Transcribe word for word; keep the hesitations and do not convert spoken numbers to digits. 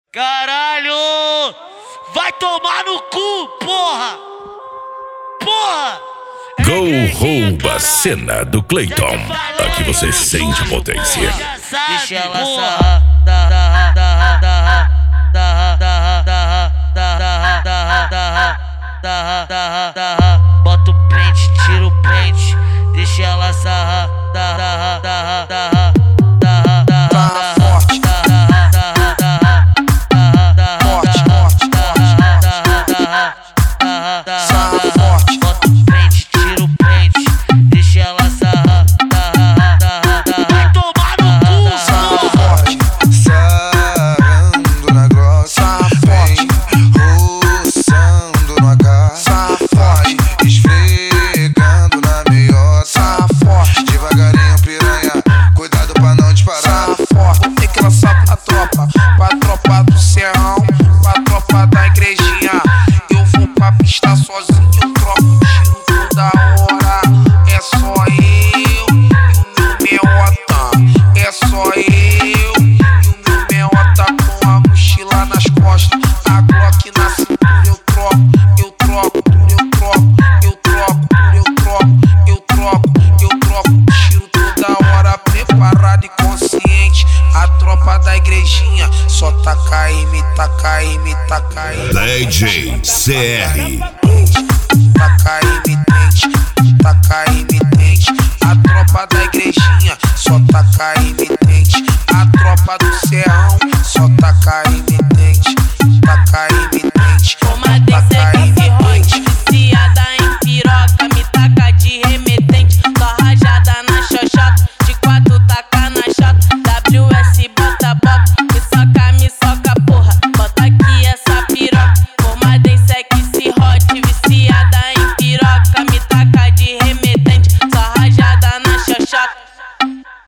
Caralho! Vai tomar no cu, porra! Porra! Gol rouba a cena do Clayton. Aqui você sente potência. Deixa ela sarrar, sarrar, sarrar, sarrar, sarrar, sarrar, sarrar, sarrar, sarrar, sarrar, sarrar. Bota o pente, tira o pente. Deixa ela sarrar, sarrar, sarrar, sarrar. Pra tropa do serrão, pra tropa da igrejinha. Eu vou pra pista sozinho, eu troco tiro toda hora. É só eu e o meu meota. É só eu e o meu meota com a mochila nas costas. A Glock na cintura eu troco, eu troco, eu troco, eu troco, eu troco, eu troco, eu troco tiro toda hora. Preparado e consciente, a tropa da igrejinha. Só taca M, taca M, taca M. D J C R. Taca M, tente, taca M, tente. A tropa da igrejinha. Só taca M, tente. A tropa do serrão. Só taca M,